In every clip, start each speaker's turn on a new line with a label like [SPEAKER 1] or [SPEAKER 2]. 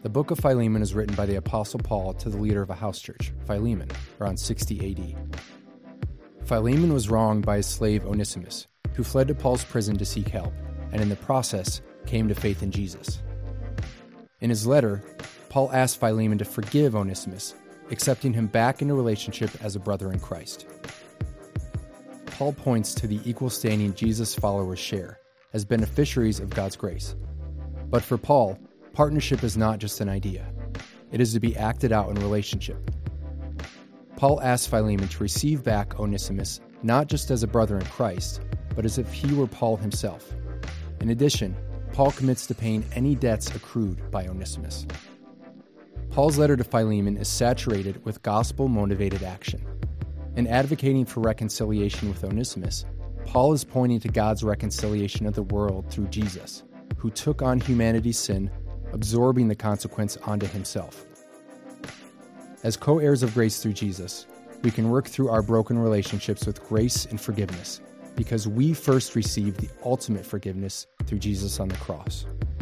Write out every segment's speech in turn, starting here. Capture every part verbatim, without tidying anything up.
[SPEAKER 1] The book of Philemon is written by the Apostle Paul to the leader of a house church, Philemon, around sixty A D. Philemon was wronged by his slave Onesimus, who fled to Paul's prison to seek help, and in the process came to faith in Jesus. In his letter, Paul asked Philemon to forgive Onesimus, accepting him back into relationship as a brother in Christ. Paul points to the equal standing Jesus followers share as beneficiaries of God's grace. But for Paul, partnership is not just an idea. It is to be acted out in relationship. Paul asks Philemon to receive back Onesimus not just as a brother in Christ, but as if he were Paul himself. In addition, Paul commits to paying any debts accrued by Onesimus. Paul's letter to Philemon is saturated with gospel-motivated action. In advocating for reconciliation with Onesimus, Paul is pointing to God's reconciliation of the world through Jesus, who took on humanity's sin, absorbing the consequence onto himself. As co-heirs of grace through Jesus, we can work through our broken relationships with grace and forgiveness, because we first received the ultimate forgiveness through Jesus on the cross.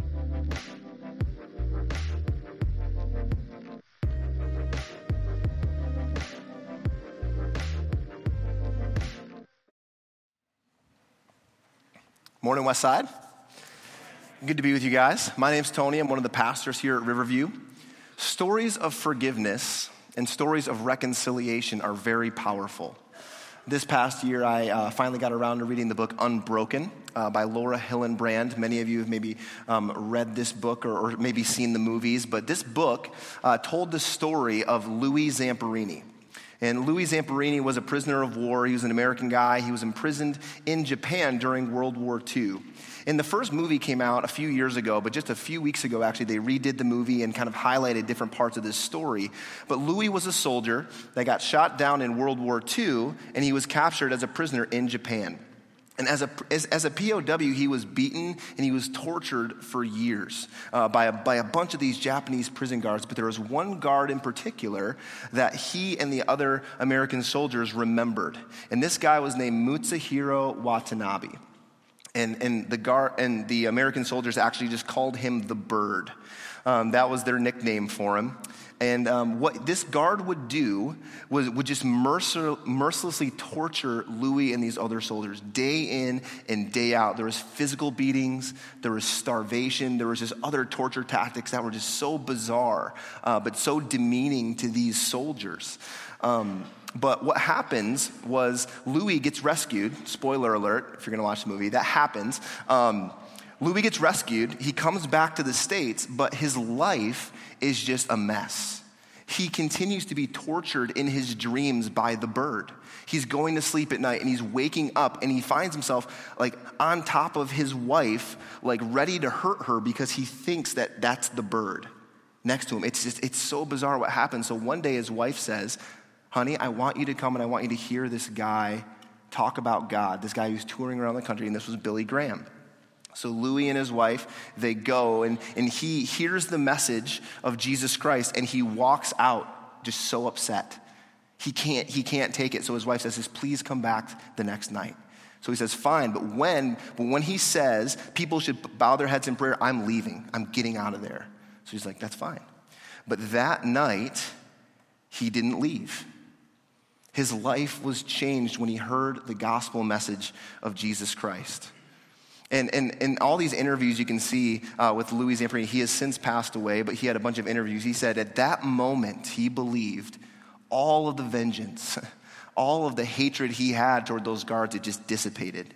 [SPEAKER 2] Morning, Westside. Good to be with you guys. My name's Tony. I'm one of the pastors here at Riverview. Stories of forgiveness and stories of reconciliation are very powerful. This past year, I uh, finally got around to reading the book Unbroken uh, by Laura Hillenbrand. Many of you have maybe um, read this book or, or maybe seen the movies, but this book uh, told the story of Louis Zamperini. And Louis Zamperini was a prisoner of war. He was an American guy. He was imprisoned in Japan during World War Two. And the first movie came out a few years ago, but just a few weeks ago, actually, they redid the movie and kind of highlighted different parts of this story. But Louis was a soldier that got shot down in World War Two, and he was captured as a prisoner in Japan. And as a, as, as a P O W, he was beaten and he was tortured for years uh, by, a, by a bunch of these Japanese prison guards. But there was one guard in particular that he and the other American soldiers remembered. And this guy was named Mutsuhiro Watanabe. And, and, the guard, and the American soldiers actually just called him the Bird. Um, that was their nickname for him. And um, what this guard would do was would just mercil- mercilessly torture Louis and these other soldiers day in and day out. There was physical beatings, there was starvation, there was just other torture tactics that were just so bizarre, uh, but so demeaning to these soldiers. Um, but what happens was Louis gets rescued. Spoiler alert, if you're going to watch the movie, that happens. Um, Louis gets rescued. He comes back to the States, but his life is just a mess. He continues to be tortured in his dreams by the Bird. He's going to sleep at night and he's waking up and he finds himself like on top of his wife, like ready to hurt her because he thinks that that's the Bird next to him. It's just, it's so bizarre what happens. So one day his wife says, honey, I want you to come and I want you to hear this guy talk about God, this guy who's touring around the country, and this was Billy Graham. So Louis and his wife, they go, and, and he hears the message of Jesus Christ, and he walks out just so upset. He can't, he can't take it. So his wife says, please come back the next night. So he says, fine, but when, but when he says people should bow their heads in prayer, I'm leaving. I'm getting out of there. So he's like, that's fine. But that night, he didn't leave. His life was changed when he heard the gospel message of Jesus Christ. And in all these interviews you can see uh, with Louis Zamperini, he has since passed away, but he had a bunch of interviews. He said at that moment he believed all of the vengeance, all of the hatred he had toward those guards, it just dissipated.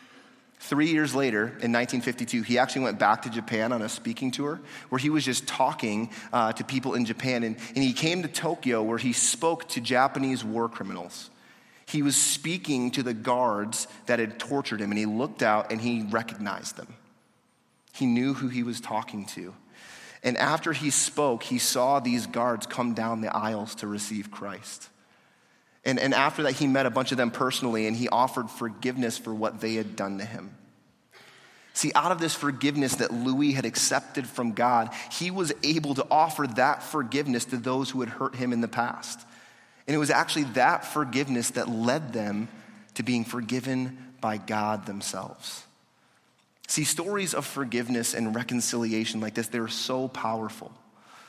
[SPEAKER 2] Three years later, in nineteen fifty-two, he actually went back to Japan on a speaking tour where he was just talking uh, to people in Japan. And, and he came to Tokyo where he spoke to Japanese war criminals. He was speaking to the guards that had tortured him, and he looked out and he recognized them. He knew who he was talking to. And after he spoke, he saw these guards come down the aisles to receive Christ. And, and after that, he met a bunch of them personally, and he offered forgiveness for what they had done to him. See, out of this forgiveness that Louis had accepted from God, he was able to offer that forgiveness to those who had hurt him in the past. And it was actually that forgiveness that led them to being forgiven by God themselves. See, stories of forgiveness and reconciliation like this, they're so powerful.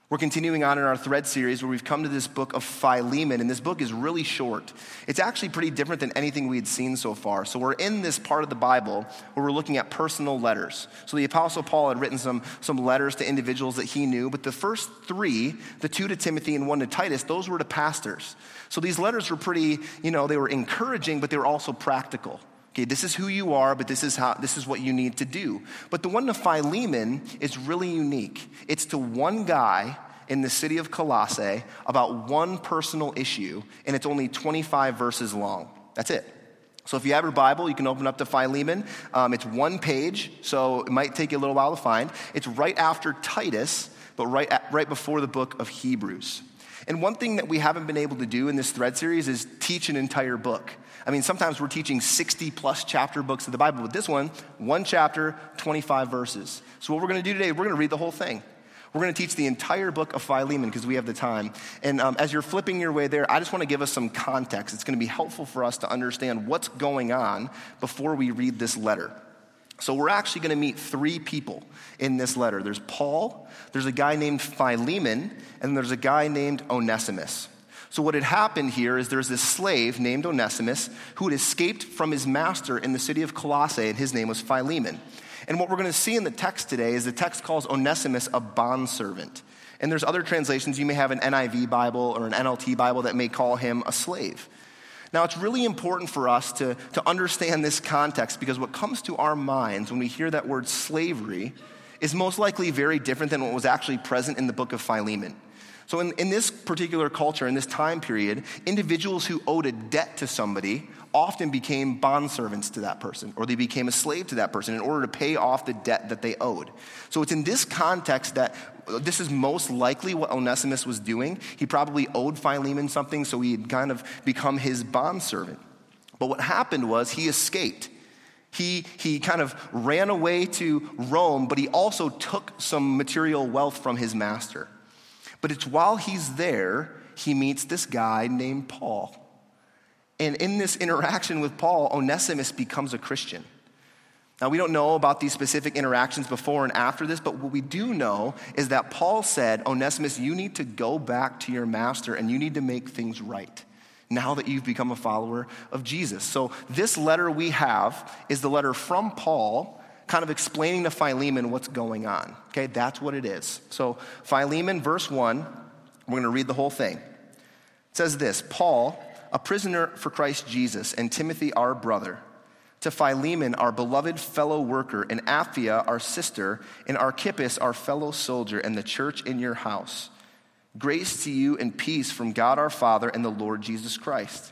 [SPEAKER 2] We're continuing on in our thread series where we've come to this book of Philemon, and this book is really short. It's actually pretty different than anything we had seen so far. So we're in this part of the Bible where we're looking at personal letters. So the Apostle Paul had written some, some letters to individuals that he knew, but the first three, the two to Timothy and one to Titus, those were to pastors. So these letters were pretty, you know, they were encouraging, but they were also practical. Okay, this is who you are, but this is how this is what you need to do. But the one to Philemon is really unique. It's to one guy in the city of Colossae about one personal issue, and it's only twenty-five verses long. That's it. So if you have your Bible, you can open up to Philemon. Um, it's one page, so it might take you a little while to find. It's right after Titus, but right at, right before the book of Hebrews. And one thing that we haven't been able to do in this thread series is teach an entire book. I mean, sometimes we're teaching sixty plus chapter books of the Bible. With this one, one chapter, twenty-five verses. So what we're going to do today, we're going to read the whole thing. We're going to teach the entire book of Philemon because we have the time. And um, as you're flipping your way there, I just want to give us some context. It's going to be helpful for us to understand what's going on before we read this letter. So we're actually going to meet three people in this letter. There's Paul, there's a guy named Philemon, and there's a guy named Onesimus. So what had happened here is there's this slave named Onesimus who had escaped from his master in the city of Colossae, and his name was Philemon. And what we're going to see in the text today is the text calls Onesimus a bondservant. And there's other translations. You may have an N I V Bible or an N L T Bible that may call him a slave. Now, it's really important for us to, to understand this context because what comes to our minds when we hear that word slavery is most likely very different than what was actually present in the book of Philemon. So in, in this particular culture, in this time period, individuals who owed a debt to somebody often became bondservants to that person, or they became a slave to that person in order to pay off the debt that they owed. So it's in this context that this is most likely what Onesimus was doing. He probably owed Philemon something, so he had kind of become his bondservant. But what happened was he escaped. He, he kind of ran away to Rome, but he also took some material wealth from his master. But it's while he's there, he meets this guy named Paul. And in this interaction with Paul, Onesimus becomes a Christian. Now, we don't know about these specific interactions before and after this, but what we do know is that Paul said, Onesimus, you need to go back to your master and you need to make things right now that you've become a follower of Jesus. So this letter we have is the letter from Paul kind of explaining to Philemon what's going on. Okay, that's what it is. So Philemon, verse one, we're going to read the whole thing. It says this, Paul, a prisoner for Christ Jesus, and Timothy, our brother, to Philemon, our beloved fellow worker, and Apphia, our sister, and Archippus, our fellow soldier, and the church in your house. Grace to you and peace from God our Father and the Lord Jesus Christ.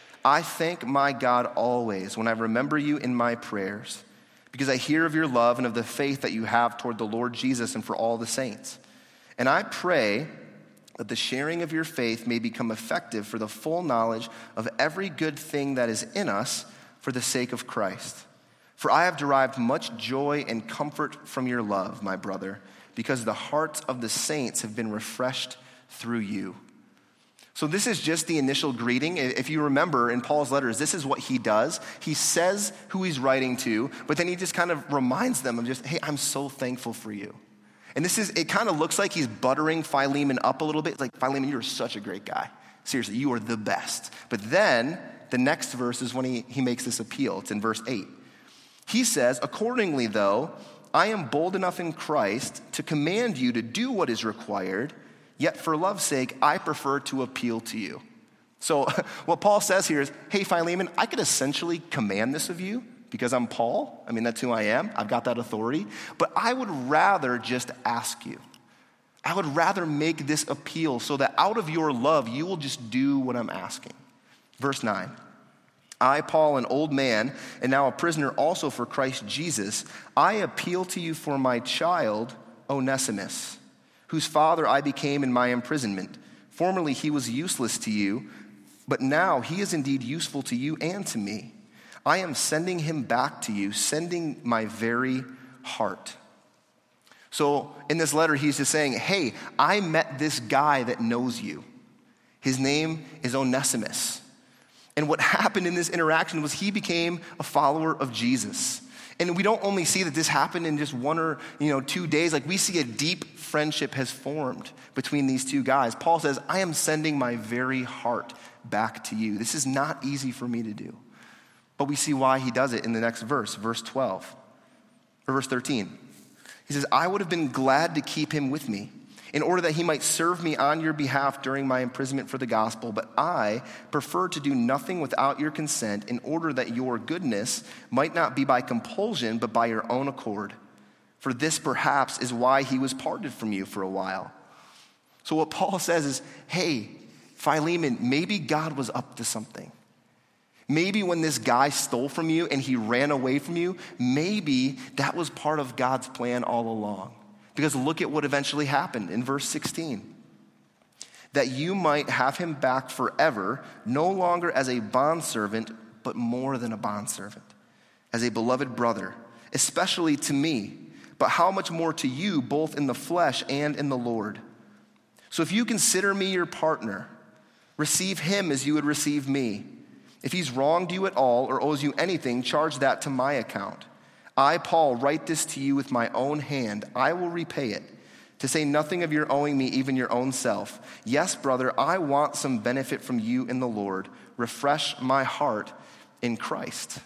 [SPEAKER 2] I thank my God always when I remember you in my prayers, because I hear of your love and of the faith that you have toward the Lord Jesus and for all the saints. And I pray that the sharing of your faith may become effective for the full knowledge of every good thing that is in us for the sake of Christ. For I have derived much joy and comfort from your love, my brother, because the hearts of the saints have been refreshed through you. So this is just the initial greeting. If you remember in Paul's letters, this is what he does. He says who he's writing to, but then he just kind of reminds them of just, hey, I'm so thankful for you. And this is, it kind of looks like he's buttering Philemon up a little bit. It's like, Philemon, you're such a great guy. Seriously, you are the best. But then the next verse is when he, he makes this appeal. It's in verse eight. He says, accordingly, though, I am bold enough in Christ to command you to do what is required, yet for love's sake, I prefer to appeal to you. So what Paul says here is, hey, Philemon, I could essentially command this of you because I'm Paul. I mean, that's who I am. I've got that authority. But I would rather just ask you. I would rather make this appeal so that out of your love, you will just do what I'm asking. Verse nine. I, Paul, an old man, and now a prisoner also for Christ Jesus, I appeal to you for my child, Onesimus, whose father I became in my imprisonment. Formerly he was useless to you, but now he is indeed useful to you and to me. I am sending him back to you, sending my very heart. So in this letter, he's just saying, hey, I met this guy that knows you. His name is Onesimus. And what happened in this interaction was he became a follower of Jesus. And we don't only see that this happened in just one or, you know, two days. Like, we see a deep friendship has formed between these two guys. Paul says, I am sending my very heart back to you. This is not easy for me to do. But we see why he does it in the next verse, verse twelve, or verse thirteen. He says, I would have been glad to keep him with me in order that he might serve me on your behalf during my imprisonment for the gospel. But I prefer to do nothing without your consent in order that your goodness might not be by compulsion, but by your own accord. For this perhaps is why he was parted from you for a while. So what Paul says is, hey, Philemon, maybe God was up to something. Maybe when this guy stole from you and he ran away from you, maybe that was part of God's plan all along. Because look at what eventually happened in verse sixteen. That you might have him back forever, no longer as a bondservant, but more than a bondservant, as a beloved brother, especially to me, but how much more to you, both in the flesh and in the Lord. So if you consider me your partner, receive him as you would receive me. If he's wronged you at all or owes you anything, charge that to my account. I, Paul, write this to you with my own hand. I will repay it, to say nothing of your owing me even your own self. Yes, brother, I want some benefit from you in the Lord. Refresh my heart in Christ.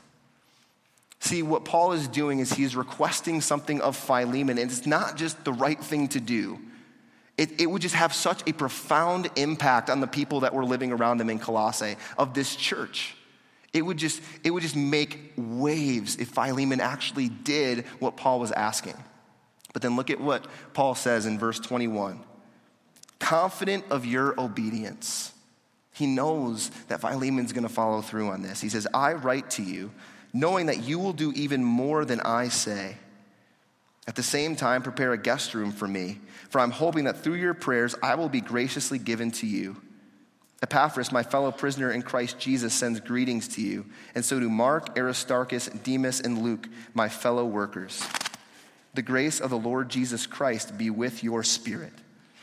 [SPEAKER 2] See, what Paul is doing is he's requesting something of Philemon, and it's not just the right thing to do. It, it would just have such a profound impact on the people that were living around him in Colossae, of this church. It would just, it would just make waves if Philemon actually did what Paul was asking. But then look at what Paul says in verse twenty-one. Confident of your obedience. He knows that Philemon's going to follow through on this. He says, I write to you, knowing that you will do even more than I say. At the same time, prepare a guest room for me, for I'm hoping that through your prayers I will be graciously given to you. Epaphras, my fellow prisoner in Christ Jesus, sends greetings to you, and so do Mark, Aristarchus, Demas, and Luke, my fellow workers. The grace of the Lord Jesus Christ be with your spirit.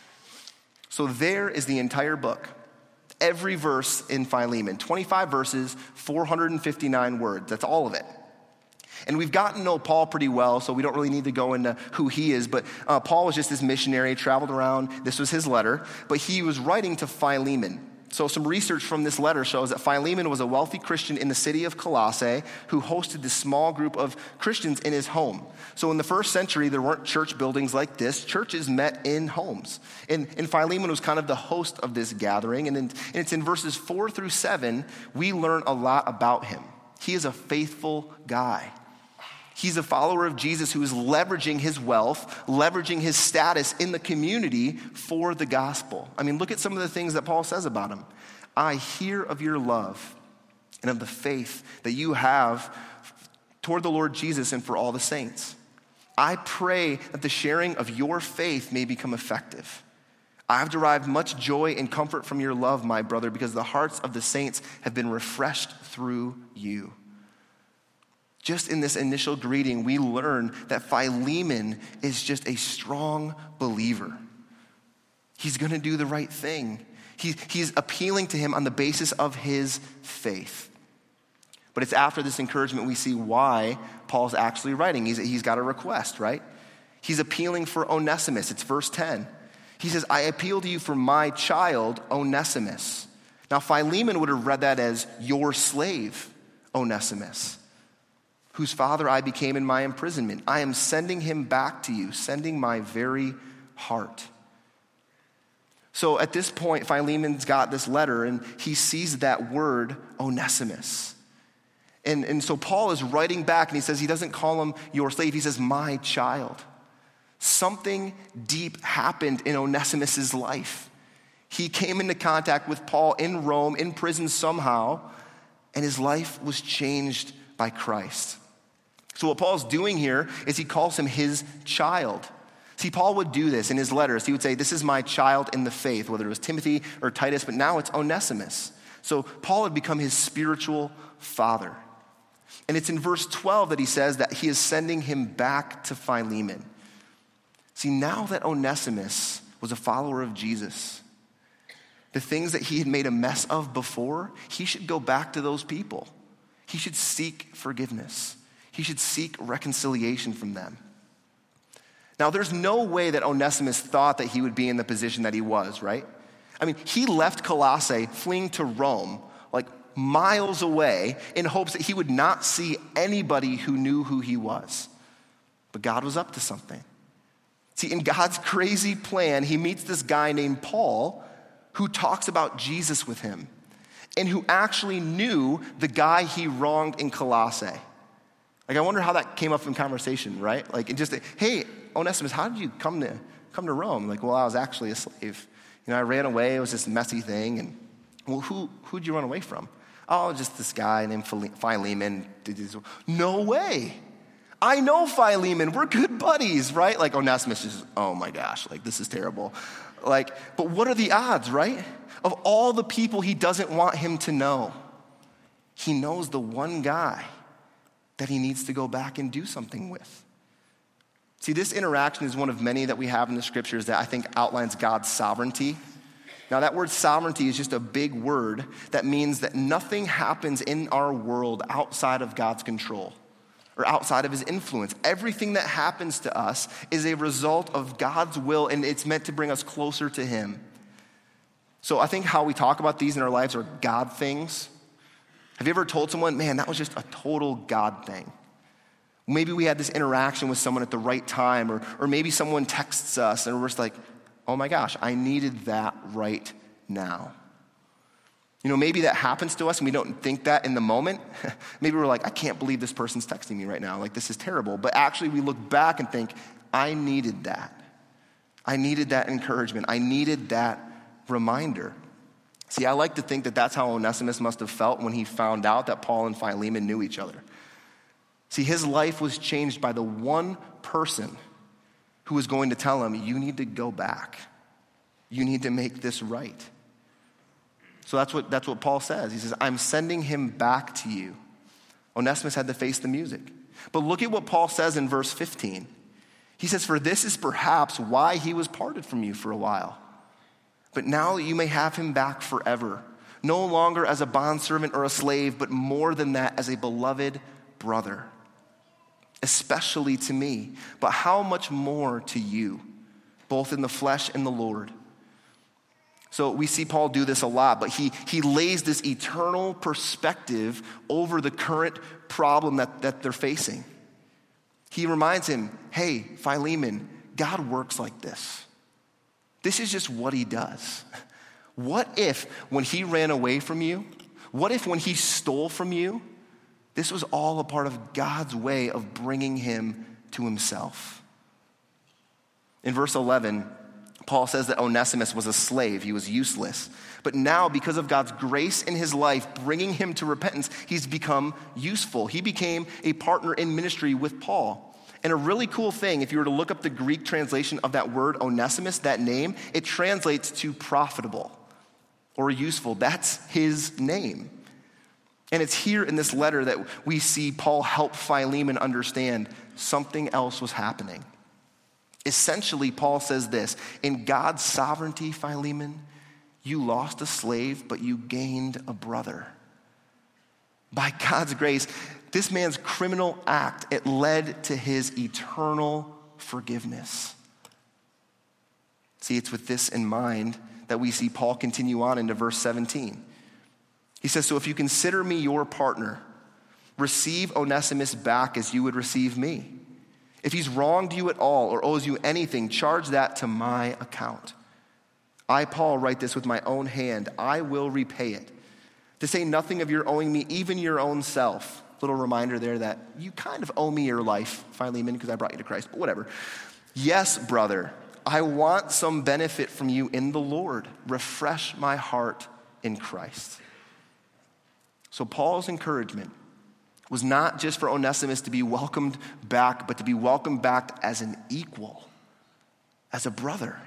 [SPEAKER 2] So there is the entire book. Every verse in Philemon, twenty-five verses, four hundred fifty-nine words. That's all of it. And we've gotten to know Paul pretty well, so we don't really need to go into who he is. But uh, Paul was just this missionary, traveled around. This was his letter. But he was writing to Philemon. So some research from this letter shows that Philemon was a wealthy Christian in the city of Colossae who hosted this small group of Christians in his home. So in the first century, there weren't church buildings like this. Churches met in homes. And, and Philemon was kind of the host of this gathering. And, in, and it's in verses four through seven, we learn a lot about him. He is a faithful guy. He's a follower of Jesus who is leveraging his wealth, leveraging his status in the community for the gospel. I mean, look at some of the things that Paul says about him. I hear of your love and of the faith that you have toward the Lord Jesus and for all the saints. I pray that the sharing of your faith may become effective. I've derived much joy and comfort from your love, my brother, because the hearts of the saints have been refreshed through you. Just in this initial greeting, we learn that Philemon is just a strong believer. He's going to do the right thing. He, he's appealing to him on the basis of his faith. But it's after this encouragement we see why Paul's actually writing. He's, he's got a request, right? He's appealing for Onesimus. It's verse ten. He says, I appeal to you for my child, Onesimus. Now, Philemon would have read that as your slave, Onesimus, whose father I became in my imprisonment. I am sending him back to you, sending my very heart. So at this point, Philemon's got this letter, and he sees that word, Onesimus. And, and so Paul is writing back, and he says he doesn't call him your slave. He says, my child. Something deep happened in Onesimus's life. He came into contact with Paul in Rome, in prison somehow, and his life was changed by Christ. So what Paul's doing here is he calls him his child. See, Paul would do this in his letters. He would say, this is my child in the faith, whether it was Timothy or Titus, but now it's Onesimus. So Paul had become his spiritual father. And it's in verse twelve that he says that he is sending him back to Philemon. See, now that Onesimus was a follower of Jesus, the things that he had made a mess of before, he should go back to those people. He should seek forgiveness. He He should seek reconciliation from them. Now, there's no way that Onesimus thought that he would be in the position that he was, right? I mean, he left Colossae fleeing to Rome, like miles away, in hopes that he would not see anybody who knew who he was. But God was up to something. See, in God's crazy plan, he meets this guy named Paul who talks about Jesus with him and who actually knew the guy he wronged in Colossae. Like, I wonder how that came up in conversation, right? Like, it just, hey, Onesimus, how did you come to come to Rome? Like, well, I was actually a slave. You know, I ran away. It was this messy thing. And, well, who, who'd you run away from? Oh, just this guy named Philemon. No way. I know Philemon. We're good buddies, right? Like, Onesimus is, oh my gosh, like, this is terrible. Like, but what are the odds, right? Of all the people he doesn't want him to know, he knows the one guy that he needs to go back and do something with. See, this interaction is one of many that we have in the scriptures that I think outlines God's sovereignty. Now, that word sovereignty is just a big word that means that nothing happens in our world outside of God's control or outside of his influence. Everything that happens to us is a result of God's will, and it's meant to bring us closer to him. So I think how we talk about these in our lives are God things. Have you ever told someone, man, that was just a total God thing? Maybe we had this interaction with someone at the right time, or, or maybe someone texts us and we're just like, oh my gosh, I needed that right now. You know, maybe that happens to us and we don't think that in the moment. Maybe we're like, I can't believe this person's texting me right now. Like, this is terrible. But actually we look back and think, I needed that. I needed that encouragement. I needed that reminder. See, I like to think that that's how Onesimus must have felt when he found out that Paul and Philemon knew each other. See, his life was changed by the one person who was going to tell him, you need to go back. You need to make this right. So that's what, that's what Paul says. He says, I'm sending him back to you. Onesimus had to face the music. But look at what Paul says in verse fifteen. He says, for this is perhaps why he was parted from you for a while. But now you may have him back forever, no longer as a bondservant or a slave, but more than that, as a beloved brother, especially to me, but how much more to you, both in the flesh and the Lord. So we see Paul do this a lot, but he, he lays this eternal perspective over the current problem that, that they're facing. He reminds him, hey, Philemon, God works like this. This is just what he does. What if when he ran away from you, what if when he stole from you, this was all a part of God's way of bringing him to himself? In verse eleven, Paul says that Onesimus was a slave. He was useless. But now, because of God's grace in his life, bringing him to repentance, he's become useful. He became a partner in ministry with Paul. And a really cool thing, if you were to look up the Greek translation of that word Onesimus, that name, it translates to profitable or useful. That's his name. And it's here in this letter that we see Paul help Philemon understand something else was happening. Essentially, Paul says this, in God's sovereignty, Philemon, you lost a slave, but you gained a brother. By God's grace, this man's criminal act, it led to his eternal forgiveness. See, it's with this in mind that we see Paul continue on into verse seventeen. He says, so if you consider me your partner, receive Onesimus back as you would receive me. If he's wronged you at all or owes you anything, charge that to my account. I, Paul, write this with my own hand. I will repay it. To say nothing of your owing me, even your own self. Little reminder there that you kind of owe me your life, Philemon, because I brought you to Christ, but whatever. Yes, brother, I want some benefit from you in the Lord. Refresh my heart in Christ. So Paul's encouragement was not just for Onesimus to be welcomed back, but to be welcomed back as an equal, as a brother.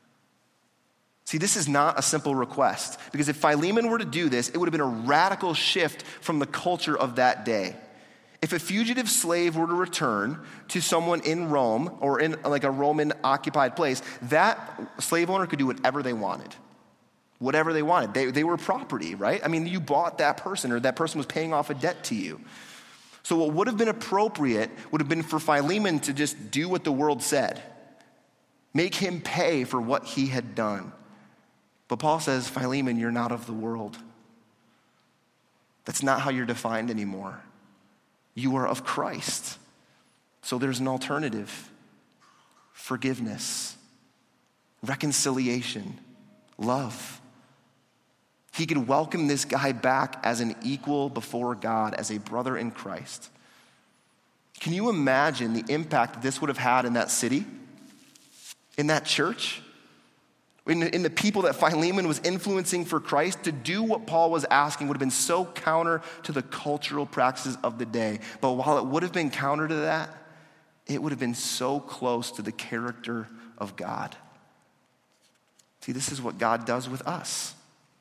[SPEAKER 2] See, this is not a simple request, because if Philemon were to do this, it would have been a radical shift from the culture of that day. If a fugitive slave were to return to someone in Rome or in like a Roman occupied place, that slave owner could do whatever they wanted. Whatever they wanted. They, they were property, right? I mean, you bought that person, or that person was paying off a debt to you. So what would have been appropriate would have been for Philemon to just do what the world said. Make him pay for what he had done. But Paul says, Philemon, you're not of the world. That's not how you're defined anymore. You are of Christ. So there's an alternative. Forgiveness, reconciliation, love. He could welcome this guy back as an equal before God, as a brother in Christ. Can you imagine the impact this would have had in that city, in that church, in, in the people that Philemon was influencing for Christ? To do what Paul was asking would have been so counter to the cultural practices of the day. But while it would have been counter to that, it would have been so close to the character of God. See, this is what God does with us.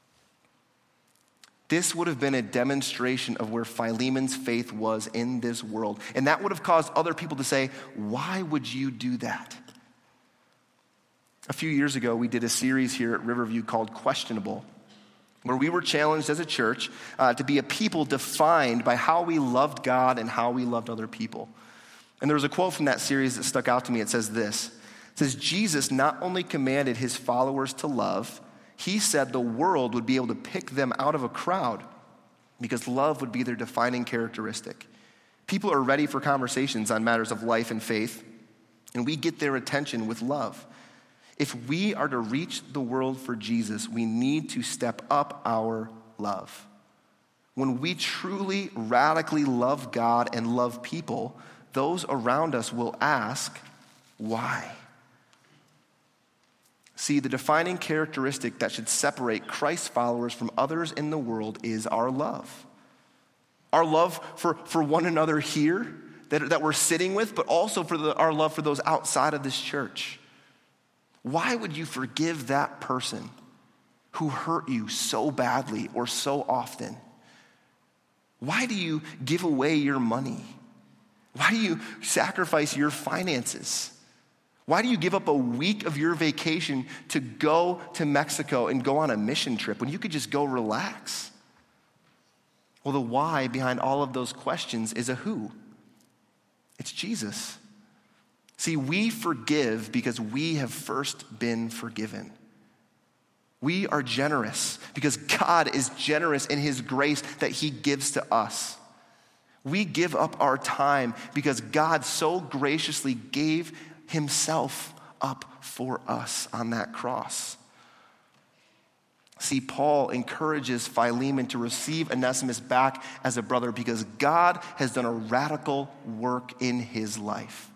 [SPEAKER 2] This would have been a demonstration of where Philemon's faith was in this world. And that would have caused other people to say, why would you do that? A few years ago, we did a series here at Riverview called Questionable, where we were challenged as a church uh, to be a people defined by how we loved God and how we loved other people. And there was a quote from that series that stuck out to me. It says this. It says, Jesus not only commanded his followers to love, he said the world would be able to pick them out of a crowd because love would be their defining characteristic. People are ready for conversations on matters of life and faith, and we get their attention with love. If we are to reach the world for Jesus, we need to step up our love. When we truly, radically love God and love people, those around us will ask, why? See, the defining characteristic that should separate Christ's followers from others in the world is our love. Our love for, for one another here that, that we're sitting with, but also for the, our love for those outside of this church. Why would you forgive that person who hurt you so badly or so often? Why do you give away your money? Why do you sacrifice your finances? Why do you give up a week of your vacation to go to Mexico and go on a mission trip when you could just go relax? Well, the why behind all of those questions is a who. It's Jesus. See, we forgive because we have first been forgiven. We are generous because God is generous in his grace that he gives to us. We give up our time because God so graciously gave himself up for us on that cross. See, Paul encourages Philemon to receive Onesimus back as a brother because God has done a radical work in his life.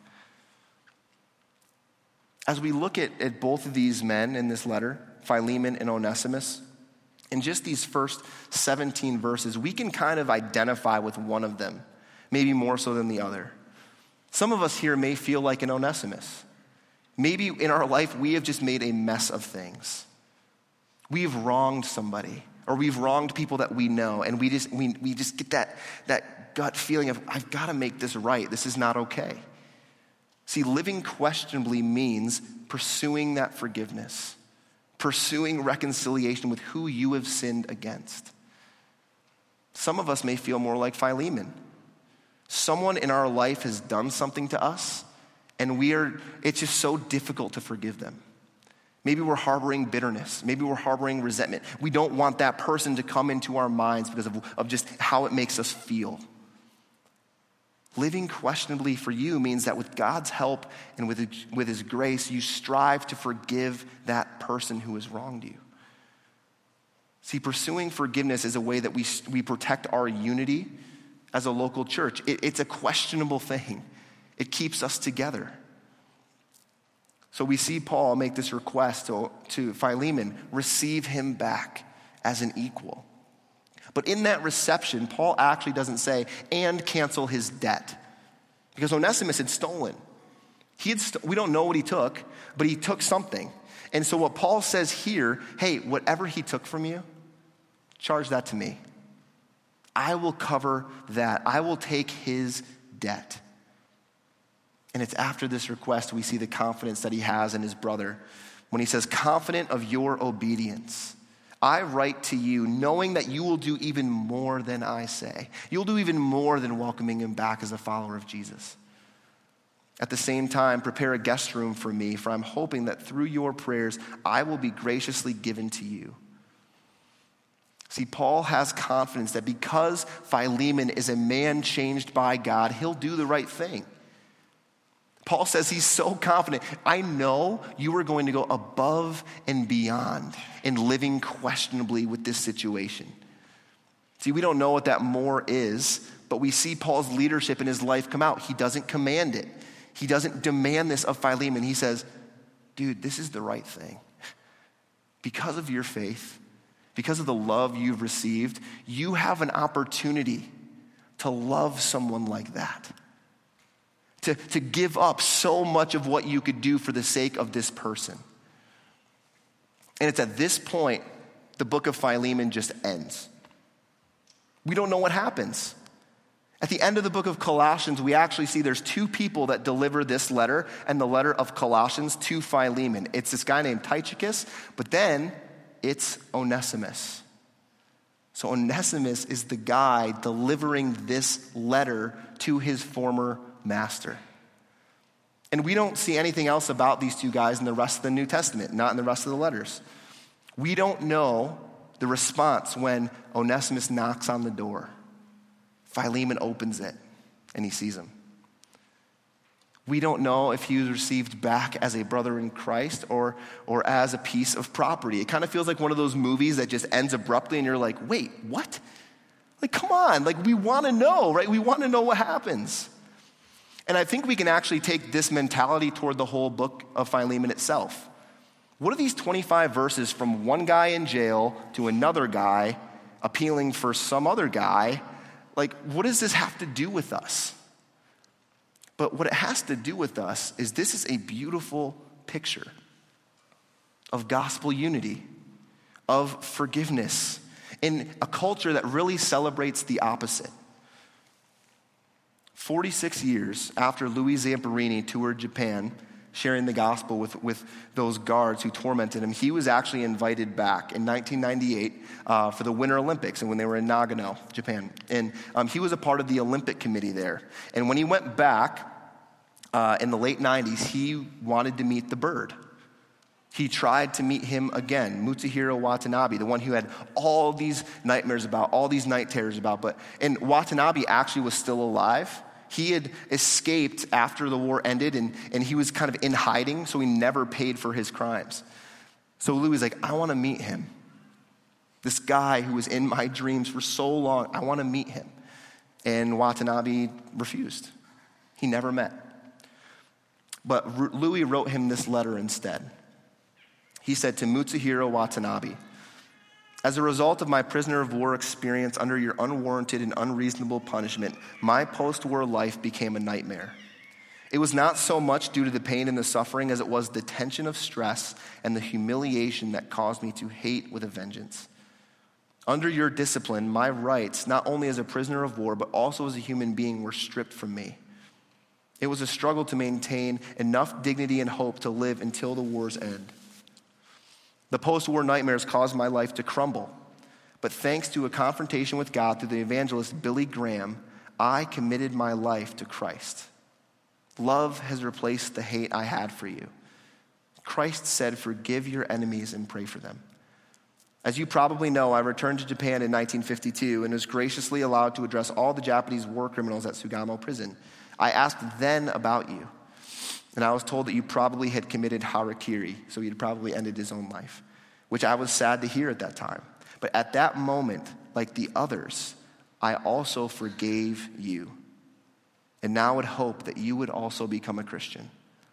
[SPEAKER 2] As we look at, at both of these men in this letter, Philemon and Onesimus, in just these first seventeen verses, we can kind of identify with one of them, maybe more so than the other. Some of us here may feel like an Onesimus. Maybe in our life we have just made a mess of things. We've wronged somebody, or we've wronged people that we know, and we just we, we just get that, that gut feeling of, I've got to make this right. This is not okay. See, living questionably means pursuing that forgiveness, pursuing reconciliation with who you have sinned against. Some of us may feel more like Philemon. Someone in our life has done something to us, and we are, it's just so difficult to forgive them. Maybe we're harboring bitterness. Maybe we're harboring resentment. We don't want that person to come into our minds because of, of just how it makes us feel. Living questionably for you means that with God's help and with, with his grace, you strive to forgive that person who has wronged you. See, pursuing forgiveness is a way that we, we protect our unity as a local church. It, it's a questionable thing. It keeps us together. So we see Paul make this request to, to Philemon, receive him back as an equal. But in that reception, Paul actually doesn't say, and cancel his debt. Because Onesimus had stolen. He had st- we don't know what he took, but he took something. And so what Paul says here, hey, whatever he took from you, charge that to me. I will cover that. I will take his debt. And it's after this request we see the confidence that he has in his brother when he says, confident of your obedience, I write to you knowing that you will do even more than I say. You'll do even more than welcoming him back as a follower of Jesus. At the same time, prepare a guest room for me, for I'm hoping that through your prayers, I will be graciously given to you. See, Paul has confidence that because Philemon is a man changed by God, he'll do the right thing. Paul says he's so confident. I know you are going to go above and beyond in living questionably with this situation. See, we don't know what that more is, but we see Paul's leadership in his life come out. He doesn't command it. He doesn't demand this of Philemon. He says, dude, this is the right thing. Because of your faith, because of the love you've received, you have an opportunity to love someone like that. To, to give up so much of what you could do for the sake of this person. And it's at this point the book of Philemon just ends. We don't know what happens. At the end of the book of Colossians, we actually see there's two people that deliver this letter and the letter of Colossians to Philemon. It's this guy named Tychicus, but then it's Onesimus. So Onesimus is the guy delivering this letter to his former master. And we don't see anything else about these two guys in the rest of the New Testament, not in the rest of the letters. We don't know the response when Onesimus knocks on the door. Philemon opens it, and he sees him. We don't know if he was received back as a brother in Christ or, or as a piece of property. It kind of feels like one of those movies that just ends abruptly, and you're like, wait, what? Like, come on, like we want to know, right? We want to know what happens. And I think we can actually take this mentality toward the whole book of Philemon itself. What are these twenty-five verses from one guy in jail to another guy appealing for some other guy? Like, what does this have to do with us? But what it has to do with us is this is a beautiful picture of gospel unity, of forgiveness, in a culture that really celebrates the opposite. forty-six years after Louis Zamperini toured Japan, sharing the gospel with, with those guards who tormented him, he was actually invited back in nineteen ninety-eight uh, for the Winter Olympics, and when they were in Nagano, Japan. And um, he was a part of the Olympic committee there. And when he went back uh, in the late nineties, he wanted to meet the bird. He tried to meet him again, Mutsuhiro Watanabe, the one who had all these nightmares about, all these night terrors about. But and Watanabe actually was still alive. He had escaped after the war ended, and, and he was kind of in hiding, so he never paid for his crimes. So Louis was like, I want to meet him. This guy who was in my dreams for so long, I want to meet him. And Watanabe refused. He never met. But Louis wrote him this letter instead. He said to Mutsuhiro Watanabe, as a result of my prisoner of war experience under your unwarranted and unreasonable punishment, my post-war life became a nightmare. It was not so much due to the pain and the suffering as it was the tension of stress and the humiliation that caused me to hate with a vengeance. Under your discipline, my rights, not only as a prisoner of war, but also as a human being, were stripped from me. It was a struggle to maintain enough dignity and hope to live until the war's end. The post-war nightmares caused my life to crumble. But thanks to a confrontation with God through the evangelist Billy Graham, I committed my life to Christ. Love has replaced the hate I had for you. Christ said, forgive your enemies and pray for them. As you probably know, I returned to Japan in nineteen fifty-two and was graciously allowed to address all the Japanese war criminals at Sugamo prison. I asked then about you. And I was told that you probably had committed harakiri, so he'd probably ended his own life, which I was sad to hear at that time. But at that moment, like the others, I also forgave you. And now would hope that you would also become a Christian.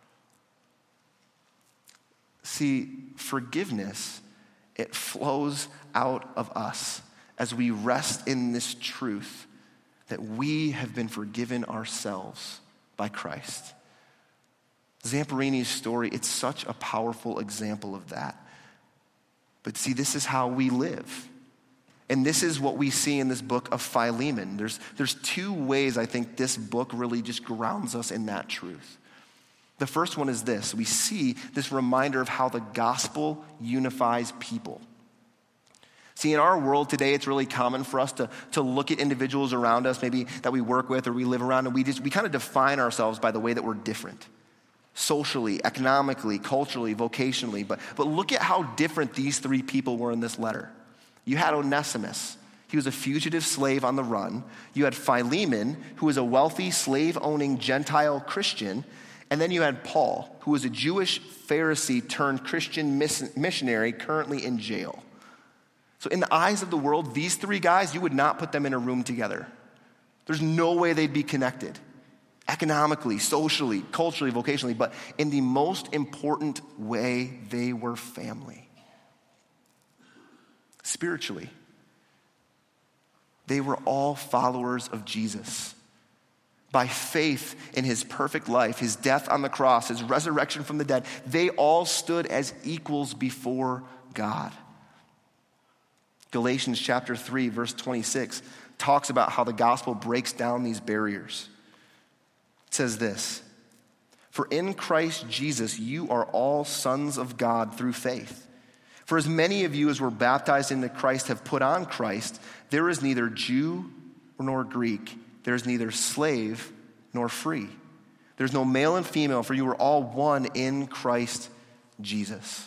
[SPEAKER 2] See, forgiveness, it flows out of us as we rest in this truth that we have been forgiven ourselves by Christ. Zamperini's story, it's such a powerful example of that. But see, this is how we live. And this is what we see in this book of Philemon. There's, there's two ways I think this book really just grounds us in that truth. The first one is this. We see this reminder of how the gospel unifies people. See, in our world today, it's really common for us to, to look at individuals around us, maybe that we work with or we live around, and we just we kind of define ourselves by the way that we're different. Socially, economically, culturally, vocationally. But, but look at how different these three people were in this letter. You had Onesimus. He was a fugitive slave on the run. You had Philemon, who was a wealthy, slave-owning Gentile Christian. And then you had Paul, who was a Jewish Pharisee turned Christian missionary currently in jail. So in the eyes of the world, these three guys, you would not put them in a room together. There's no way they'd be connected. Economically, socially, culturally, vocationally, but in the most important way, they were family. Spiritually, they were all followers of Jesus. By faith in his perfect life, his death on the cross, his resurrection from the dead, they all stood as equals before God. Galatians chapter three, verse twenty-six, talks about how the gospel breaks down these barriers. It says this, "For in Christ Jesus you are all sons of God through faith. For as many of you as were baptized into Christ have put on Christ, there is neither Jew nor Greek, there is neither slave nor free. There's no male and female, for you are all one in Christ Jesus."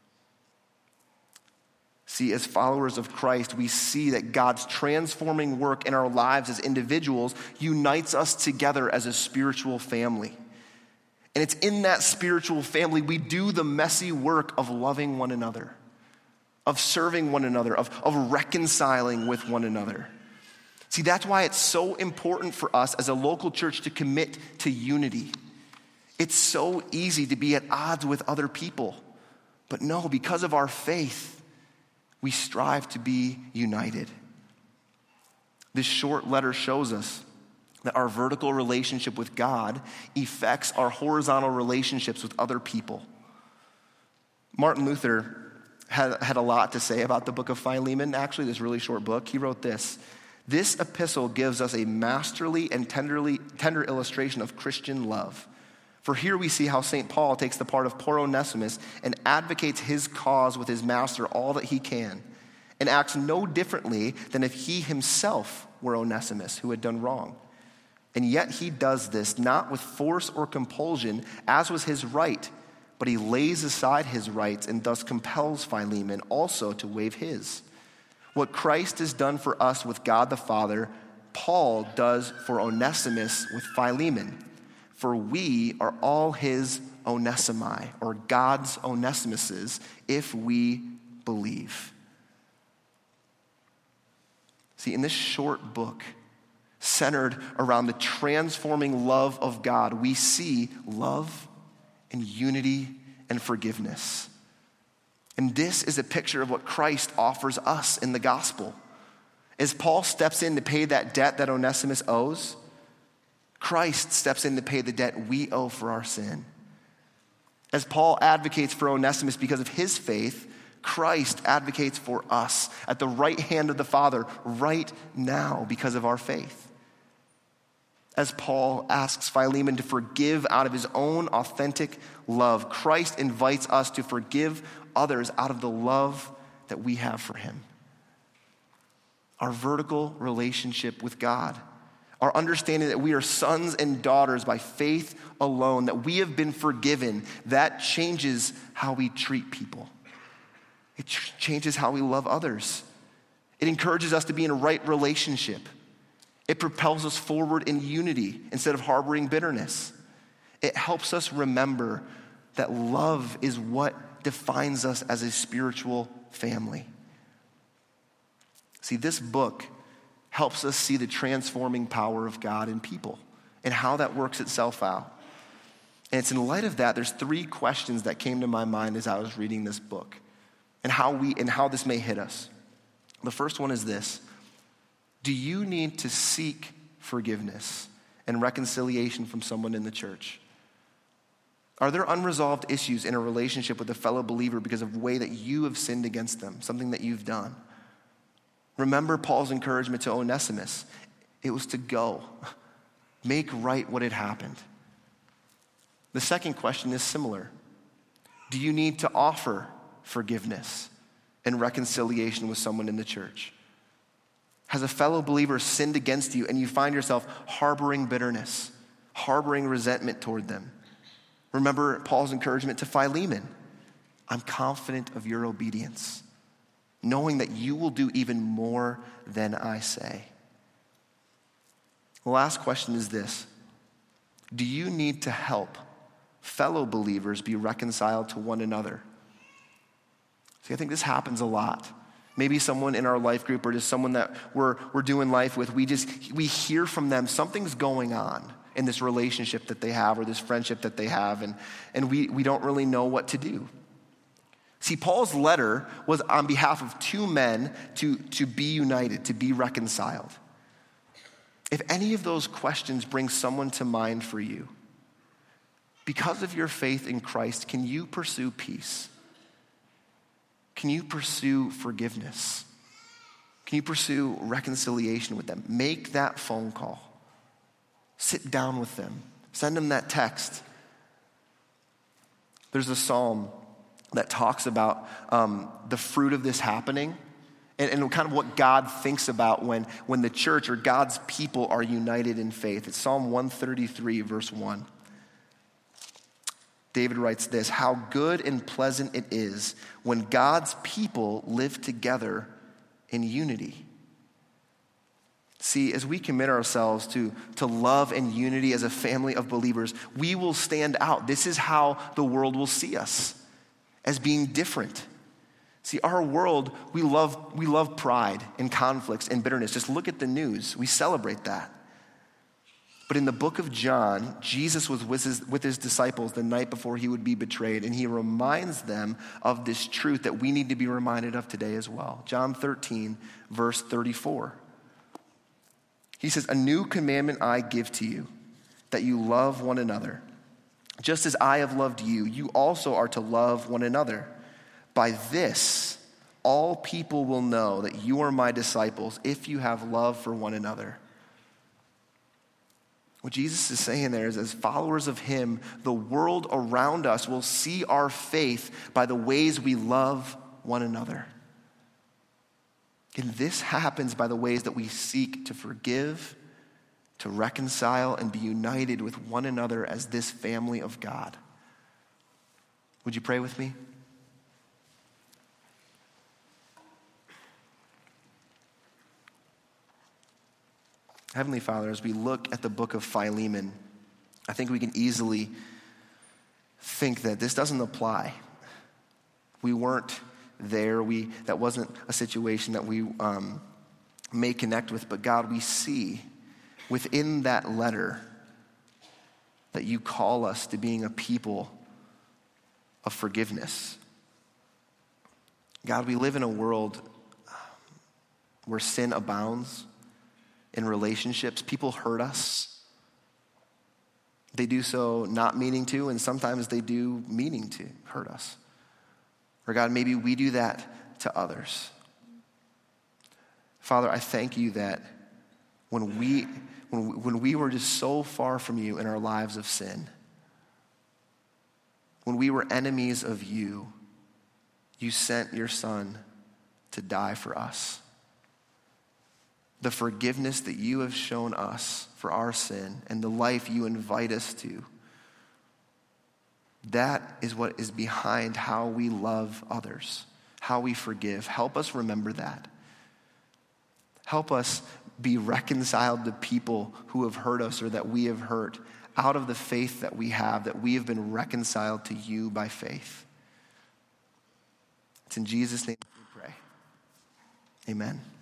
[SPEAKER 2] See, as followers of Christ, we see that God's transforming work in our lives as individuals unites us together as a spiritual family. And it's in that spiritual family we do the messy work of loving one another, of serving one another, of, of reconciling with one another. See, that's why it's so important for us as a local church to commit to unity. It's so easy to be at odds with other people. But no, because of our faith, we strive to be united. This short letter shows us that our vertical relationship with God affects our horizontal relationships with other people. Martin Luther had, had a lot to say about the book of Philemon. Actually, this really short book, he wrote this: "This epistle gives us a masterly and tenderly, tender illustration of Christian love. For here we see how Saint Paul takes the part of poor Onesimus and advocates his cause with his master all that he can, and acts no differently than if he himself were Onesimus who had done wrong. And yet he does this not with force or compulsion, as was his right, but he lays aside his rights and thus compels Philemon also to waive his. What Christ has done for us with God the Father, Paul does for Onesimus with Philemon. For we are all his Onesimi, or God's Onesimuses, if we believe." See, in this short book, centered around the transforming love of God, we see love and unity and forgiveness. And this is a picture of what Christ offers us in the gospel. As Paul steps in to pay that debt that Onesimus owes, Christ steps in to pay the debt we owe for our sin. As Paul advocates for Onesimus because of his faith, Christ advocates for us at the right hand of the Father right now because of our faith. As Paul asks Philemon to forgive out of his own authentic love, Christ invites us to forgive others out of the love that we have for him. Our vertical relationship with God, our understanding that we are sons and daughters by faith alone, that we have been forgiven, that changes how we treat people. It ch- changes how we love others. It encourages us to be in a right relationship. It propels us forward in unity instead of harboring bitterness. It helps us remember that love is what defines us as a spiritual family. See, this book helps us see the transforming power of God in people and how that works itself out. And it's in light of that, there's three questions that came to my mind as I was reading this book and how we and how this may hit us. The first one is this: do you need to seek forgiveness and reconciliation from someone in the church? Are there unresolved issues in a relationship with a fellow believer because of the way that you have sinned against them, something that you've done? Remember Paul's encouragement to Onesimus. It was to go, make right what had happened. The second question is similar. Do you need to offer forgiveness and reconciliation with someone in the church? Has a fellow believer sinned against you and you find yourself harboring bitterness, harboring resentment toward them? Remember Paul's encouragement to Philemon. I'm confident of your obedience, knowing that you will do even more than I say. The last question is this. Do you need to help fellow believers be reconciled to one another? See, I think this happens a lot. Maybe someone in our life group or just someone that we're, we're doing life with, we just, we hear from them something's going on in this relationship that they have or this friendship that they have, and, and we, we don't really know what to do. See, Paul's letter was on behalf of two men to, to be united, to be reconciled. If any of those questions bring someone to mind for you, because of your faith in Christ, can you pursue peace? Can you pursue forgiveness? Can you pursue reconciliation with them? Make that phone call. Sit down with them. Send them that text. There's a psalm that talks about um, the fruit of this happening and, and kind of what God thinks about when, when the church or God's people are united in faith. It's Psalm one thirty-three, verse one. David writes this, how good and pleasant it is when God's people live together in unity. See, as we commit ourselves to, to love and unity as a family of believers, we will stand out. This is how the world will see us, as being different. See, our world, we love, we love pride and conflicts and bitterness. Just look at the news. We celebrate that. But in the book of John, Jesus was with his, with his disciples the night before he would be betrayed, and he reminds them of this truth that we need to be reminded of today as well. John thirteen, verse thirty-four. He says, a new commandment I give to you, that you love one another. Just as I have loved you, you also are to love one another. By this, all people will know that you are my disciples if you have love for one another. What Jesus is saying there is, as followers of him, the world around us will see our faith by the ways we love one another. And this happens by the ways that we seek to forgive, to reconcile, and be united with one another as this family of God. Would you pray with me? Heavenly Father, as we look at the book of Philemon, I think we can easily think that this doesn't apply. We weren't there. We that wasn't a situation that we um, may connect with. But God, we see within that letter that you call us to being a people of forgiveness. God, we live in a world where sin abounds. In relationships, people hurt us. They do so not meaning to, and sometimes they do meaning to hurt us. Or God, maybe we do that to others. Father, I thank you that when we, when we, when we were just so far from you in our lives of sin, when we were enemies of you, you sent your Son to die for us. The forgiveness that you have shown us for our sin and the life you invite us to, that is what is behind how we love others, how we forgive. Help us remember that. Help us be reconciled to people who have hurt us or that we have hurt out of the faith that we have, that we have been reconciled to you by faith. It's in Jesus' name we pray. Amen.